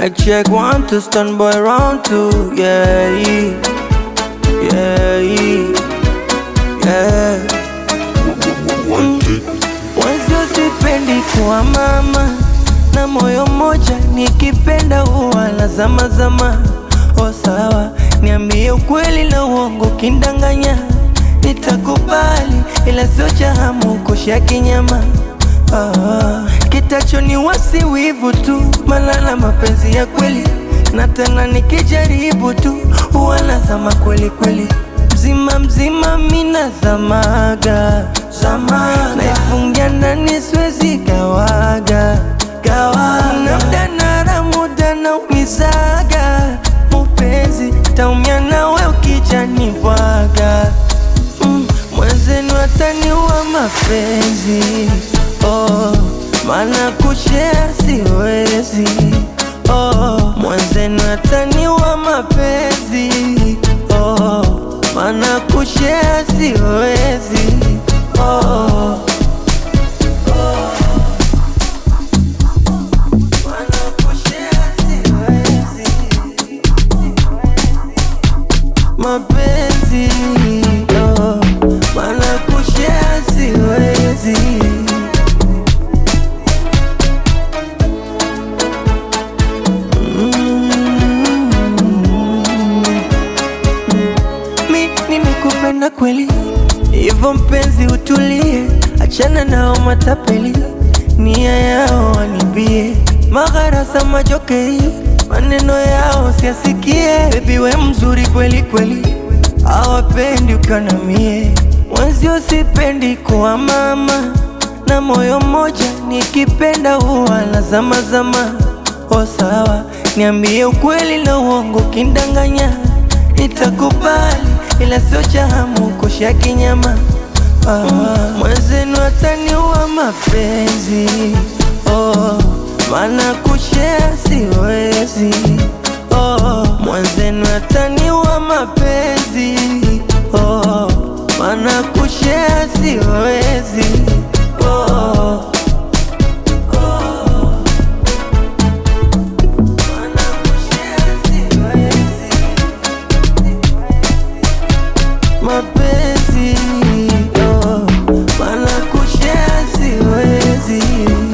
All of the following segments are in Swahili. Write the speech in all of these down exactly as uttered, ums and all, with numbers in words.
Mic check one, two, stand by round two. Yeah, yeah, yeah. Mwenzio sipendi kuwa mama na moyo moja, nikipenda huwa lazama zama. O sawa, niambie ukweli na uongo kindanganya, nitakubali ila sio cha hamu kushia kinyama. Ah, kitacho ni wasi wivu tu, malala mapenzi ya kweli, na tena nikijaribu tu huwa nazama kweli kweli. Mzima mzima mina zamaga zamaga, naifungia ndani siwezi gawaga gawaga, na muda na muda na umizaga mupenzi, taumia nawe ukijani bwaga. mm, Mwenzenu ataniua mapenzi. Oh, mana kushare siwezi. Oh, mwenzenu ataniua mapenzi. Oh, mana kushare siwezi. Oh, mapenzi, oh, mana kushare siwezi. mm. Mi nimekupenda kweli, hivyo mpenzi utulie, achana nao matapeli, nia yao wanibie, magharasa majokei, maneno yao siasikie. Baby we mzuri kweli kweli, hawapendi ukanamie. Mwenzio sipendi kuwa mama na moyo moja, nikipenda huwa lazama zama. O sawa, niambie ukweli na uongo kindanganya, nitakubali ila sio cha hamu kushia kinyama. Ah, mwenzenu ataniua mapenzi. Oh, mana kushare siwezi. Oh, mwenzenu ataniua mapenzi. Oh, mana kushare siwezi. Oh, mapenzi, oh, mana kushare siwezi.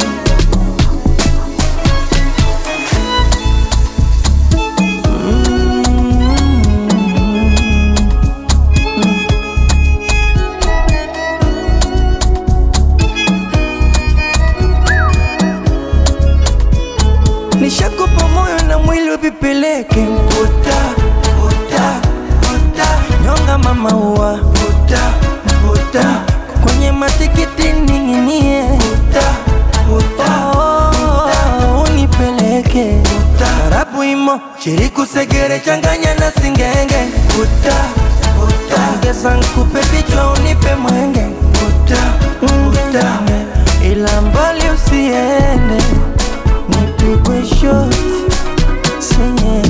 Nishakupa moyo na mwili vipeleke mputa, puta, puta, nyonga mama uwa puta, puta, kwenye matikiti ninginie puta, puta, oh, unipeleke puta, tarabu imo, shiriku segere changanya na singenge puta, puta, ongeza nkupe vichwa unipe mwenge puta, puta, ila mbali usiende, nipigwe shoti senye